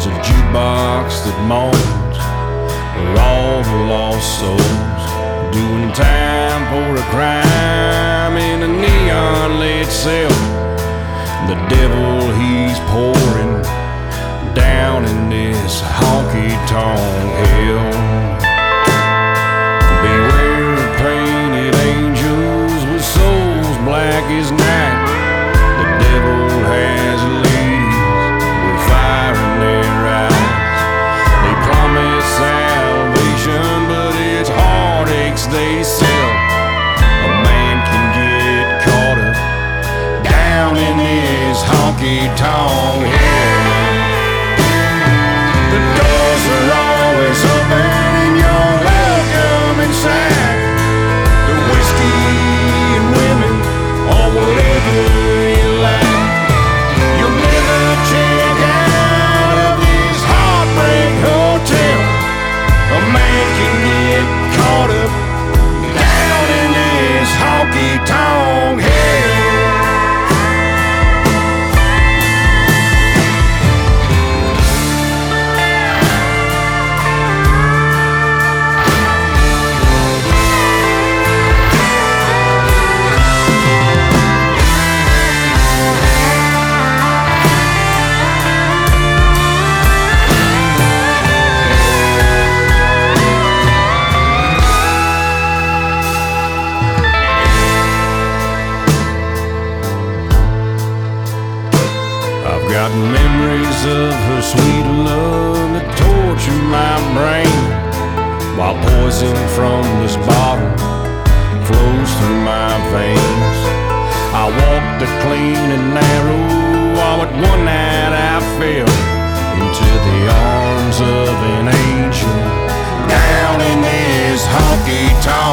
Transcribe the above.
a jukebox that moans for all the lost souls doing time for a crime in a neon-lit cell. The devil, he's pouring down in this honky-tonk hell. Beware of painted angels with souls black as night. The devil has ladies with fire in their eyes. They promise salvation, but it's heartaches they sell. A man can get caught up down in this honky-tonk hell. The doors are always open and you're welcome inside. The whiskey and women, or whatever you like. You'll never check out of this heartbreak hotel. A man can get caught up down in this honky-tonk hell. Got memories of her sweet love that torture my brain, while poison from this bottle flows through my veins. I walked the clean and narrow, all but one night I fell into the arms of an angel down in this honky-tonk